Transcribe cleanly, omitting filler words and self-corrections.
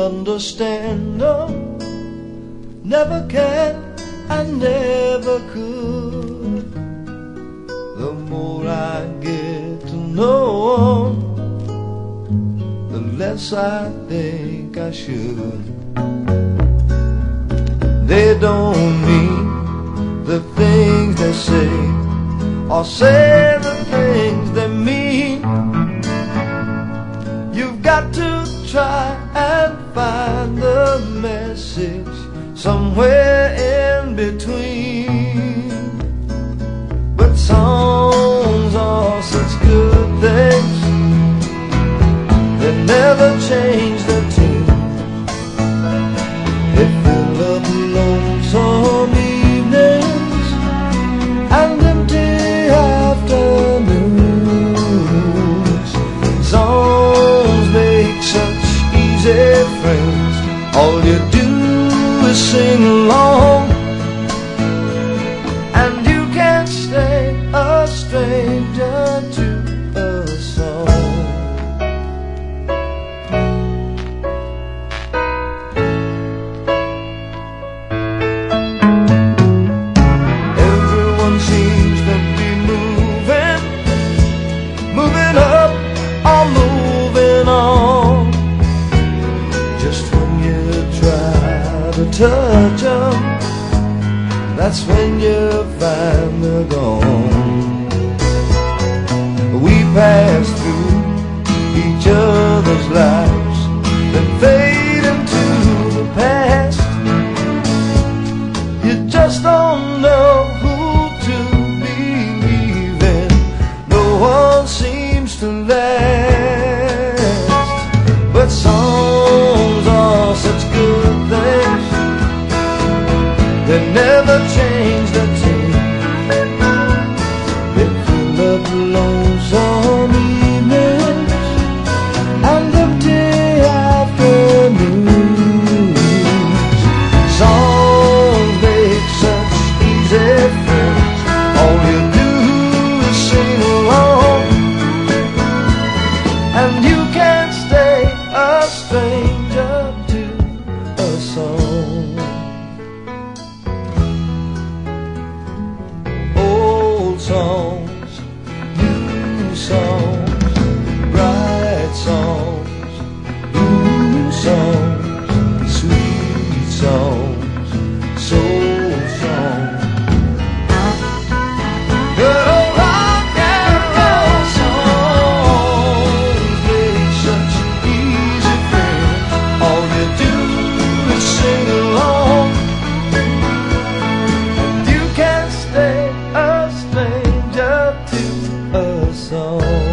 understand them, never can and never could. The more I get to know them, the less I think I should. They don't mean the things they say, or say the things they mean. You've got to try and find the message somewhere in between. But songs are such good things, they never change the tune. They fill up lonesome evenings and empty afternoons. Songs make such easy friends, all you do is sing along, and you can't stay a stranger to a song. Everyone seems to be moving up or moving on. Just when you try to touch them, that's when you find they're gone. We pass through each other's lives, then fade into the past. You just don't know who to believe in. No one seems to last. But songs are such good things, they never change the tune. They fill up lonesome evenings and empty afternoons. Songs make such easy friends, all you do is sing along, and you can't stay a stranger to a song. Old songs, new songs, bright songs, new songs, sweet songs, soul songs. Good old rock and roll songs make such easy friends, all you do is sing along, and you can't stay a stranger to a song.